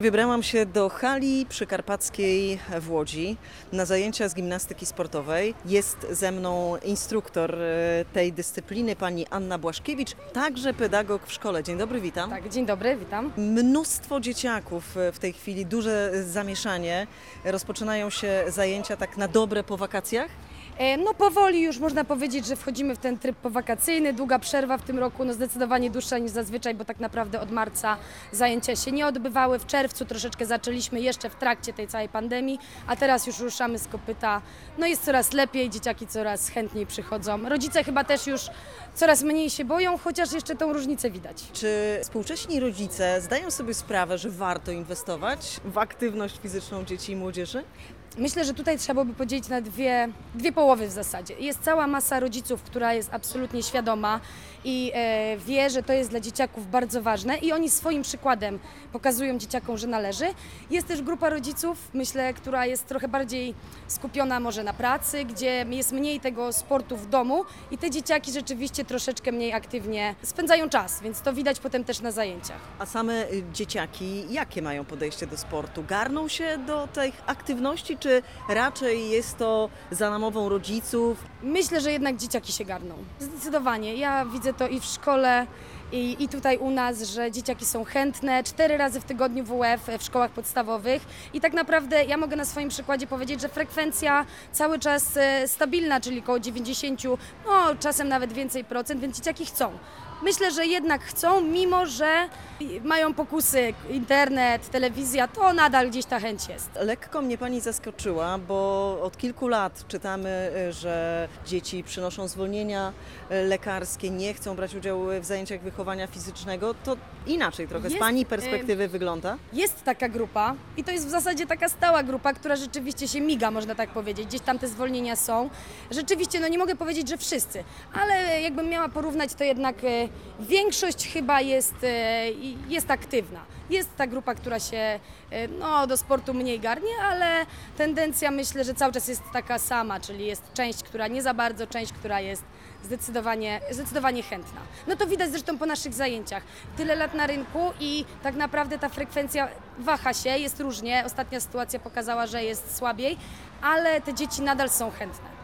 Wybrałam się do hali przykarpackiej w Łodzi na zajęcia z gimnastyki sportowej. Jest ze mną instruktor tej dyscypliny, pani Anna Błaszkiewicz, także pedagog w szkole. Dzień dobry, witam. Tak, dzień dobry, witam. Mnóstwo dzieciaków w tej chwili, duże zamieszanie. Rozpoczynają się zajęcia tak na dobre po wakacjach? No powoli już można powiedzieć, że wchodzimy w ten tryb powakacyjny. Długa przerwa w tym roku, no zdecydowanie dłuższa niż zazwyczaj, bo tak naprawdę od marca zajęcia się nie odbywały. W czerwcu troszeczkę zaczęliśmy jeszcze w trakcie tej całej pandemii, a teraz już ruszamy z kopyta. No jest coraz lepiej, dzieciaki coraz chętniej przychodzą. Rodzice chyba też już coraz mniej się boją, chociaż jeszcze tą różnicę widać. Czy współcześni rodzice zdają sobie sprawę, że warto inwestować w aktywność fizyczną dzieci i młodzieży? Myślę, że tutaj trzeba by podzielić na dwie połowy w zasadzie. Jest cała masa rodziców, która jest absolutnie świadoma i wie, że to jest dla dzieciaków bardzo ważne i oni swoim przykładem pokazują dzieciakom, że należy. Jest też grupa rodziców, myślę, która jest trochę bardziej skupiona może na pracy, gdzie jest mniej tego sportu w domu i te dzieciaki rzeczywiście troszeczkę mniej aktywnie spędzają czas, więc to widać potem też na zajęciach. A same dzieciaki, jakie mają podejście do sportu? Garną się do tej aktywności, czy raczej jest to za namową rodziców? Myślę, że jednak dzieciaki się garną. Zdecydowanie. Ja widzę to i w szkole, i tutaj u nas, że dzieciaki są chętne. 4 razy w tygodniu WF w szkołach podstawowych. I tak naprawdę ja mogę na swoim przykładzie powiedzieć, że frekwencja cały czas stabilna, czyli około 90, no czasem nawet więcej procent, więc dzieciaki chcą. Myślę, że jednak chcą, mimo że mają pokusy, internet, telewizja, to nadal gdzieś ta chęć jest. Lekko mnie pani zaskoczyła, bo od kilku lat czytamy, że dzieci przynoszą zwolnienia lekarskie, nie chcą brać udziału w zajęciach wychowania fizycznego. To inaczej trochę z pani perspektywy wygląda? Jest taka grupa i to jest w zasadzie taka stała grupa, która rzeczywiście się miga, można tak powiedzieć. Gdzieś tam te zwolnienia są. Rzeczywiście, no nie mogę powiedzieć, że wszyscy, ale jakbym miała porównać, to jednak większość chyba jest aktywna. Jest ta grupa, która się do sportu mniej garnie, ale tendencja myślę, że cały czas jest taka sama, czyli jest część, która nie za bardzo, część, która jest zdecydowanie chętna. No to widać zresztą po naszych zajęciach. Tyle lat na rynku i tak naprawdę ta frekwencja waha się, jest różnie. Ostatnia sytuacja pokazała, że jest słabiej, ale te dzieci nadal są chętne.